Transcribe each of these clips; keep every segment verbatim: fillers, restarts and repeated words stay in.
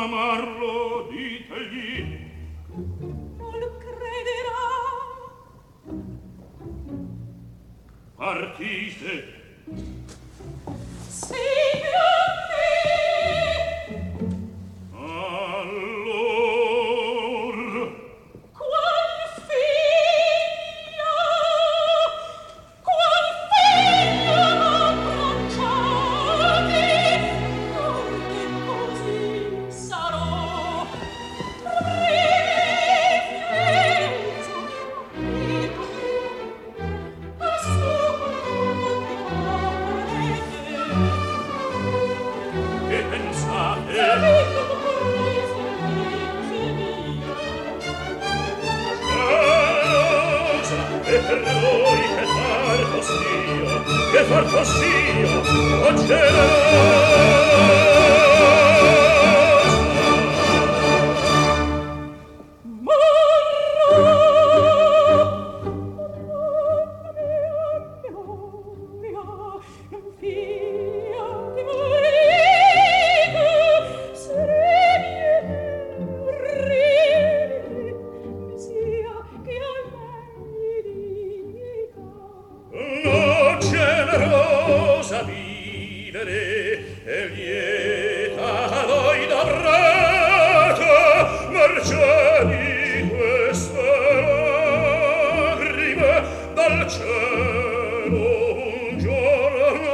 amarlo, ditegli. Non crederà. Partite. Sì, più Allor. qual figlio, qual figlio abbracciati, or che così sarò. Riflesso mio amico, Che pensate? Cosa? E per noi che far postio, che far postio, o no, generosa vivere e lieta noi d'avrete mercé di queste lagrime dal cielo un giorno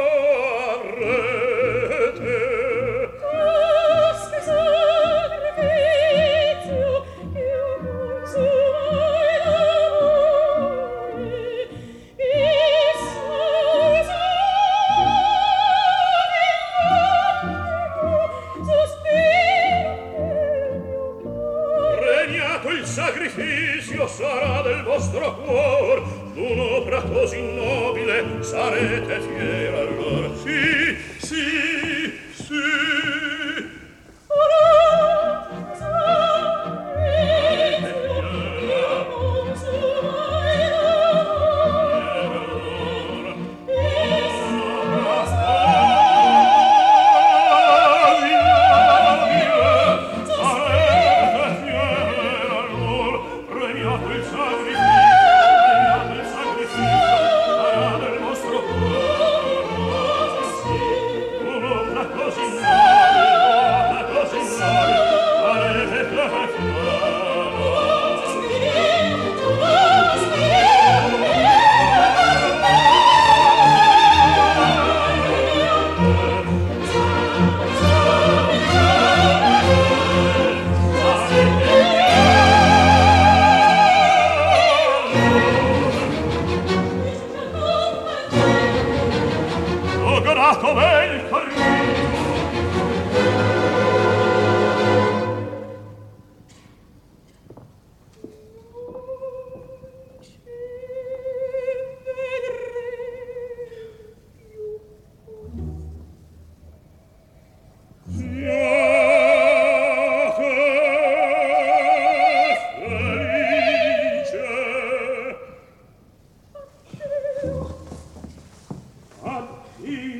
avrete. Questo sacrificio io consumai d'amore, e Regnato il sacrificio sarà del vostro cuor, d'un'opera così nobile sarete fiera allor. Sì, sì, sì. Lograto bel corrido. Felice. Addio.